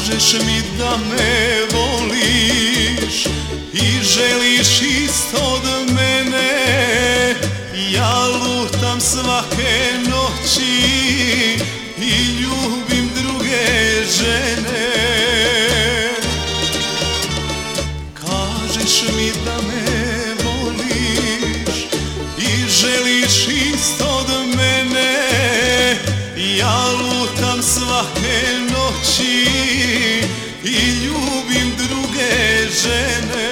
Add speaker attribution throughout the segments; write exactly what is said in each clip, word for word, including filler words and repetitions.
Speaker 1: Kažeš mi da me voliš i želiš isto od mene. Ja lutam svake noći i ljubim druge žene. Kažeš mi da me voliš i želiš isto od mene. Ja lutam svake noći i ljubim druge žene.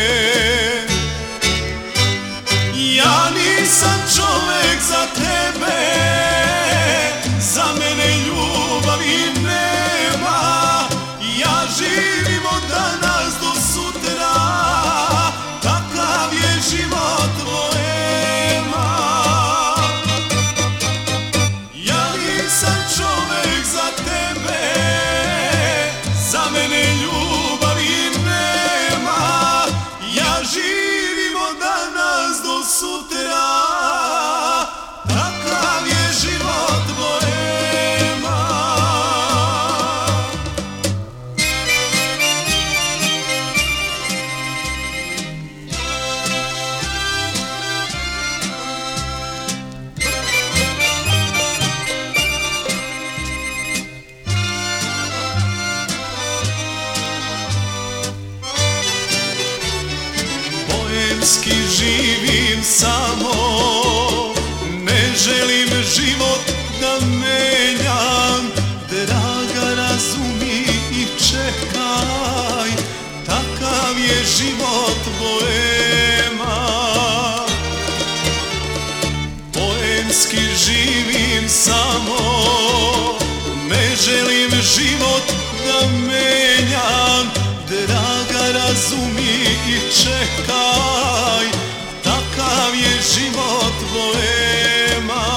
Speaker 1: Ja nisam čovek za tebe, za mene ljubavi nema. Ja živim od danas do sutra, takav je život poema. Ja nisam čovek za tebe, za mene ljubavi nema. Ja živim od danas do sutra, takav je život poema. Poemski živim samo, ne želim život da menjam. Draga, razumi i čekaj, takav je život poema. Poemski živim samo, ne želim život da menjam. Draga, razumi i čekaj, takav je život poema.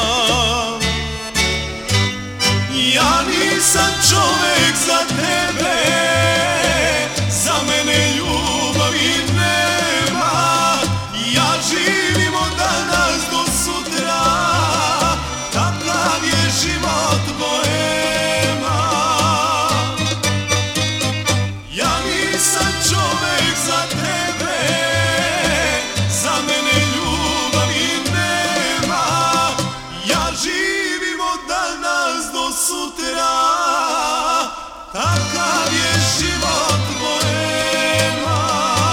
Speaker 1: Ja nisam čovek za tebe, za mene ljubavi nema. Ja živim od danas do sutra, takav je život poema. Ja nisam čovek za tebe, za mene ljubavi nema. Ja živim od danas do sutra, takav je život poema.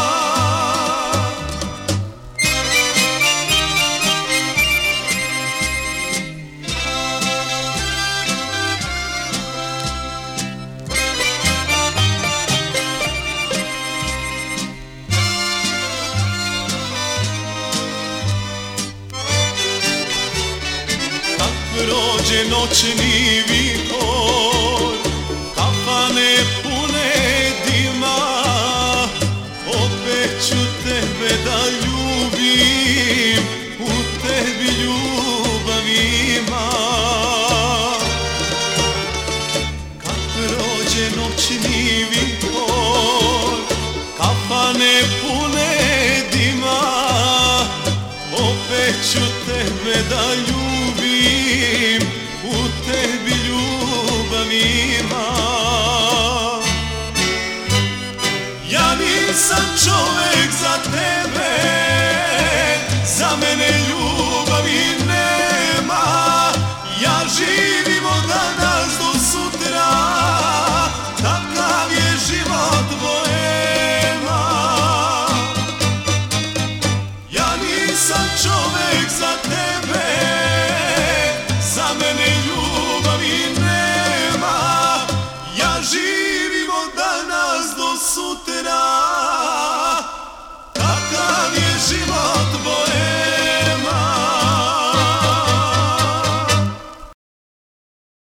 Speaker 1: Prođe noćni vihor, kafane pune dima. Opet ću tebe da ljubim, u tebi ljubav ima. Kad prođe noćni vihor, kafane pune dima. Opet ću tebe da ljubim, u tebi ljubav ima. Ja nisam čovek za tebe, za mene ljubavi nema. Ja živim od danas do sutra, takav je život poema. Ja nisam čovek za tebe, za mene ljubavi nema. Ja živim od danas do sutra.